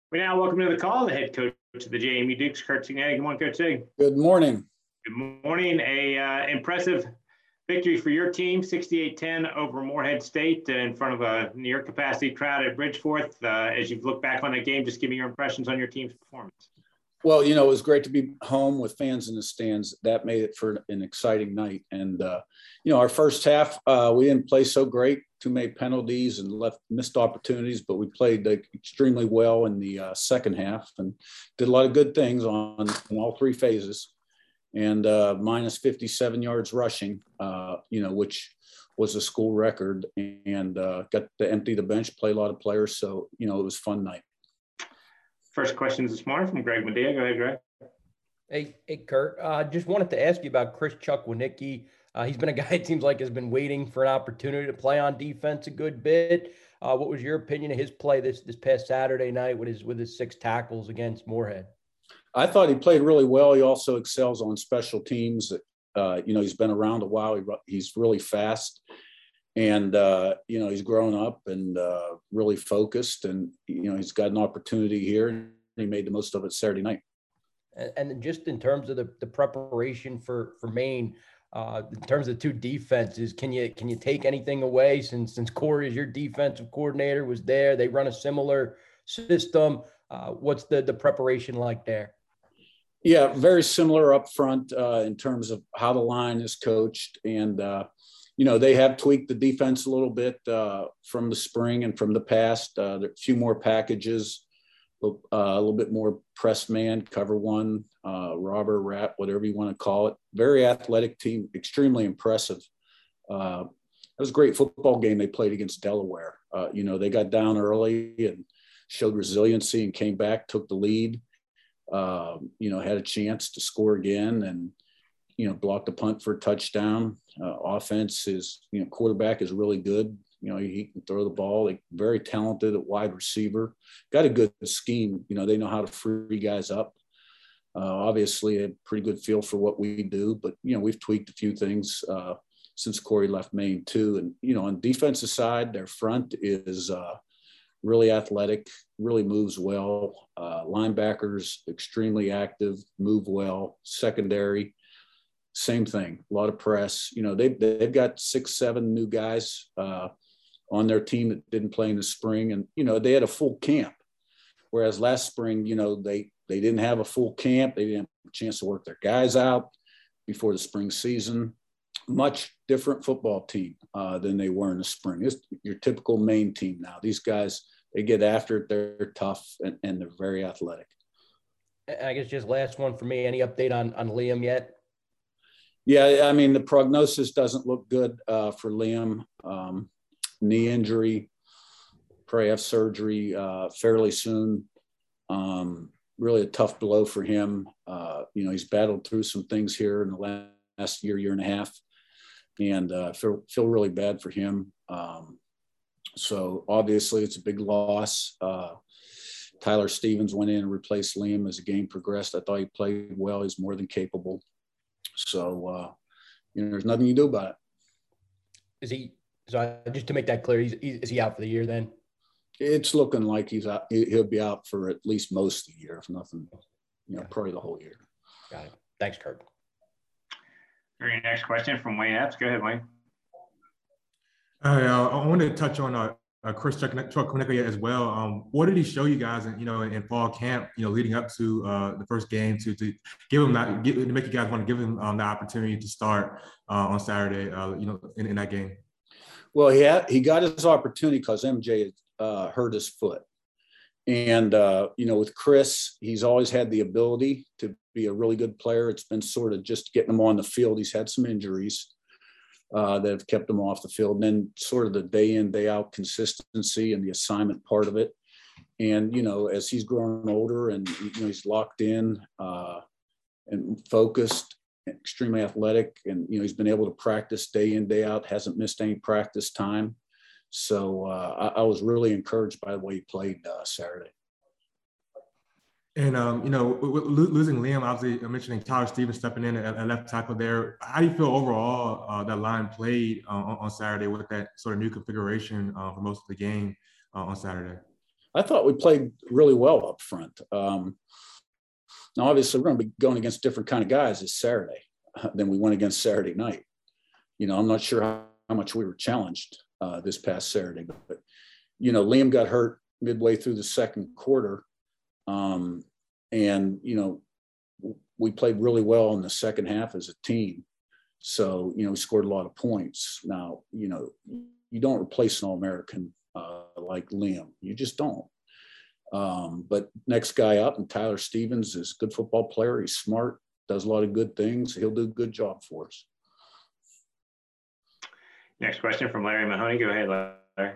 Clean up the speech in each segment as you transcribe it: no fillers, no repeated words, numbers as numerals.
We now welcome to the call the head coach of the JMU Dukes, Curt Cignetti. Good morning, Coach Sig. Good morning. Good morning. Impressive victory for your team, 68-10 over Morehead State in front of a near capacity crowd at Bridgeforth. As you've looked back on that game, just give me your impressions on your team's performance. Well, it was great to be home with fans in the stands. That made it for an exciting night. And, our first half, we didn't play so great, too many penalties and missed opportunities, but we played extremely well in the second half and did a lot of good things in all three phases. And minus 57 yards rushing, which was a school record, and got to empty the bench, play a lot of players. So, it was a fun night. First questions this morning from Greg Medea. Go ahead, Greg. Hey, Curt. Just wanted to ask you about Chris Chukwuemeke. He's been a guy it seems like has been waiting for an opportunity to play on defense a good bit. What was your opinion of his play this past Saturday night with his 6 tackles against Morehead? I thought he played really well. He also excels on special teams. He's been around a while. He's really fast. And, he's grown up and really focused, and, he's got an opportunity here, and he made the most of it Saturday night. And just in terms of the preparation for Maine, in terms of the two defenses, can you take anything away since Corey is your defensive coordinator, was there? They run a similar system. What's the preparation like there? Yeah, very similar up front in terms of how the line is coached. And, they have tweaked the defense a little bit from the spring and from the past. There are a few more packages, a little bit more press man, cover one, robber, rat, whatever you want to call it. Very athletic team, extremely impressive. It was a great football game they played against Delaware. They got down early and showed resiliency and came back, took the lead, had a chance to score again and, blocked a punt for a touchdown. Offense is, quarterback is really good. He can throw the ball. They're very talented at wide receiver. Got a good scheme. They know how to free guys up. Obviously, a pretty good feel for what we do. But, we've tweaked a few things since Corey left Maine, too. And, on defensive side, their front is really athletic, really moves well. Linebackers, extremely active, move well. Secondary, same thing, a lot of press. They've got 6-7 new guys on their team that didn't play in the spring. And, they had a full camp. Whereas last spring, they didn't have a full camp. They didn't have a chance to work their guys out before the spring season. Much different football team than they were in the spring. It's your typical Maine team now. These guys, they get after it. They're tough and they're very athletic. I guess just last one for me. Any update on Liam yet? Yeah, the prognosis doesn't look good for Liam. Knee injury, probably have surgery fairly soon. Really a tough blow for him. He's battled through some things here in the last year and a half, and feel really bad for him. So obviously it's a big loss. Tyler Stevens went in and replaced Liam as the game progressed. I thought he played well. He's more than capable. So, there's nothing you do about it. Just to make that clear, is he out for the year then? It's looking like he's out. He'll be out for at least most of the year, if nothing, probably the whole year. Got it. Thanks, Curt. Your next question from Wayne Epps. Go ahead, Wayne. I wanted to touch on Chris Chukwuemeke as well. What did he show you guys in fall camp, leading up to the first game to give him to make you guys want to give him the opportunity to start on Saturday, in that game? Well, he got his opportunity because MJ hurt his foot. And, with Chris, he's always had the ability to be a really good player. It's been sort of just getting him on the field. He's had some injuries that have kept him off the field. And then sort of the day in, day out consistency and the assignment part of it. And, as he's grown older and, he's locked in and focused, extremely athletic, and, he's been able to practice day in, day out, hasn't missed any practice time. So I was really encouraged by the way he played Saturday. And, losing Liam, obviously mentioning Tyler Stevens stepping in at left tackle there. How do you feel overall that line played on Saturday with that sort of new configuration for most of the game on Saturday? I thought we played really well up front. Now, obviously, we're going to be going against different kind of guys this Saturday than we went against Saturday night. I'm not sure how much we were challenged this past Saturday, but Liam got hurt midway through the second quarter. And, we played really well in the second half as a team. So, we scored a lot of points. Now, you don't replace an All-American like Liam. You just don't. But next guy up, and Tyler Stevens is a good football player. He's smart, does a lot of good things. He'll do a good job for us. Next question from Larry Mahoney. Go ahead, Larry.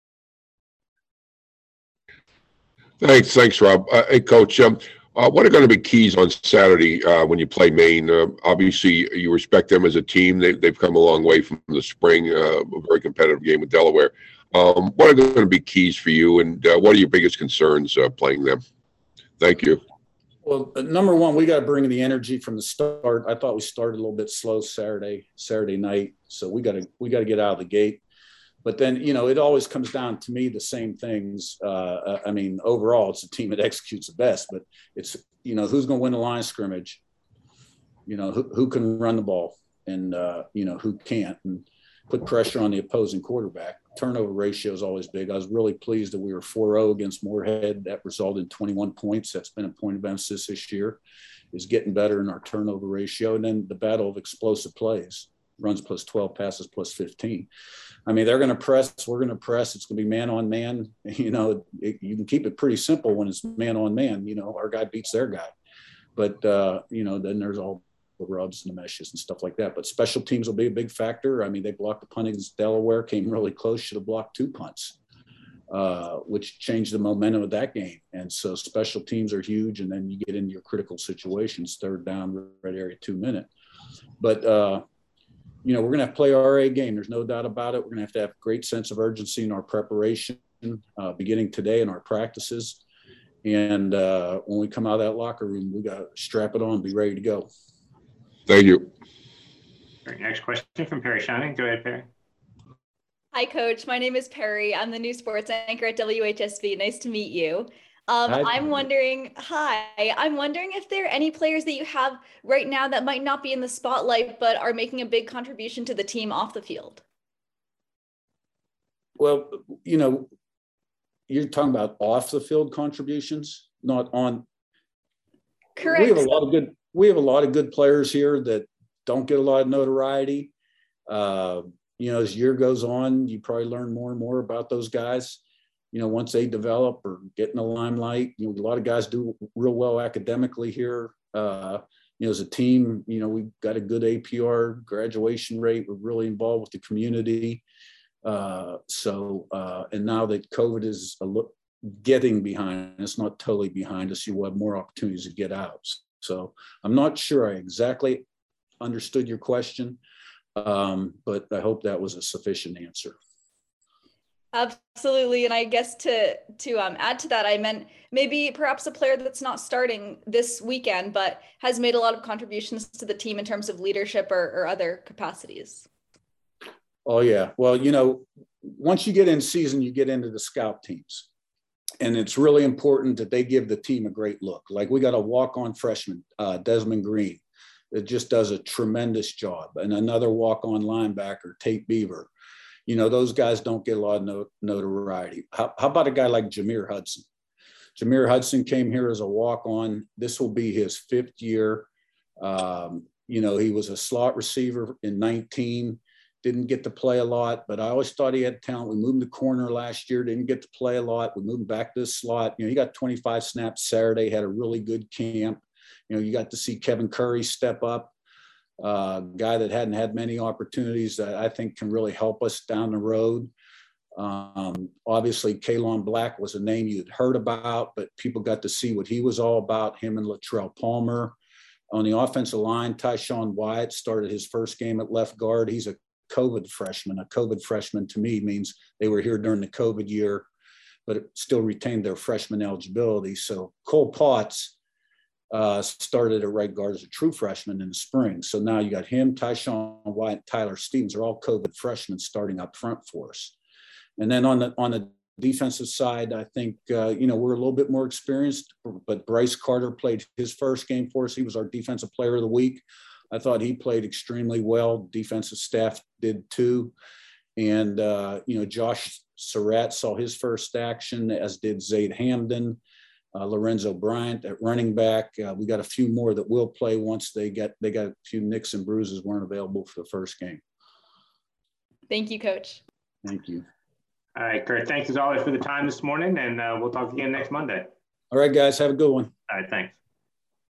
Thanks, Rob. Hey, Coach. What are going to be keys on Saturday when you play Maine? Obviously, you respect them as a team. They've come a long way from the spring, a very competitive game with Delaware. What are going to be keys for you, and what are your biggest concerns playing them? Thank you. Well, number one, we got to bring the energy from the start. I thought we started a little bit slow Saturday night, so we got to get out of the gate. But then, it always comes down to me the same things. Overall, it's the team that executes the best, but it's, who's going to win the line of scrimmage, who can run the ball and, who can't, and put pressure on the opposing quarterback. Turnover ratio is always big. I was really pleased that we were 4-0 against Moorhead. That resulted in 21 points. That's been a point of emphasis this year, is getting better in our turnover ratio. And then the battle of explosive plays, runs plus 12, passes plus 15. They're going to press. We're going to press. It's going to be man on man. You can keep it pretty simple when it's man on man. Our guy beats their guy. But, then there's all the rubs and the meshes and stuff like that. But special teams will be a big factor. They blocked the punt against Delaware, came really close, should have blocked 2 punts, which changed the momentum of that game. And so special teams are huge. And then you get into your critical situations, third down, red area, 2 minute. But, we're going to have to play our A game. There's no doubt about it. We're going to have a great sense of urgency in our preparation, beginning today in our practices. And when we come out of that locker room, we got to strap it on and be ready to go. Thank you. All right, next question from Perry Shining. Go ahead, Perry. Hi, Coach. My name is Perry. I'm the new sports anchor at WHSV. Nice to meet you. I'm wondering if there are any players that you have right now that might not be in the spotlight, but are making a big contribution to the team off the field. Well, you're talking about off the field contributions, not on. Correct. We have a lot of good players here that don't get a lot of notoriety. As year goes on, you probably learn more and more about those guys. Once they develop or get in the limelight, a lot of guys do real well academically here. As a team, we've got a good APR graduation rate. We're really involved with the community. And now that COVID is getting behind us, not totally behind us, you will have more opportunities to get out. So I'm not sure I exactly understood your question, but I hope that was a sufficient answer. Absolutely. And I guess to add to that, I meant maybe perhaps a player that's not starting this weekend, but has made a lot of contributions to the team in terms of leadership or other capacities. Oh, yeah. Well, once you get in season, you get into the scout teams. And it's really important that they give the team a great look. Like we got a walk-on freshman, Desmond Green, that just does a tremendous job. And another walk-on linebacker, Tate Beaver. Those guys don't get a lot of notoriety. How about a guy like Jameer Hudson? Jameer Hudson came here as a walk-on. This will be his 5th year. He was a slot receiver in 19, didn't get to play a lot, but I always thought he had talent. We moved him to corner last year, didn't get to play a lot. We moved him back to the slot. He got 25 snaps Saturday, had a really good camp. You got to see Kevin Curry step up. Guy that hadn't had many opportunities that I think can really help us down the road. Obviously, Kalon Black was a name you'd heard about, but people got to see what he was all about, him and Latrell Palmer. On the offensive line, Tyshawn Wyatt started his first game at left guard. He's a COVID freshman. A COVID freshman to me means they were here during the COVID year, but it still retained their freshman eligibility. So Cole Potts started at right guard as a true freshman in the spring. So now you got him, Tyshawn White, Tyler Stevens are all COVID freshmen starting up front for us. And then on the defensive side, I think, we're a little bit more experienced, but Bryce Carter played his first game for us. He was our defensive player of the week. I thought he played extremely well. Defensive staff did too. And, Josh Surratt saw his first action, as did Zaid Hamden, Lorenzo Bryant at running back. We got a few more that will play once they got a few nicks and bruises weren't available for the first game. Thank you, Coach. Thank you. All right, Kurt, thanks as always for the time this morning, and we'll talk again next Monday. All right, guys, have a good one. All right, thanks.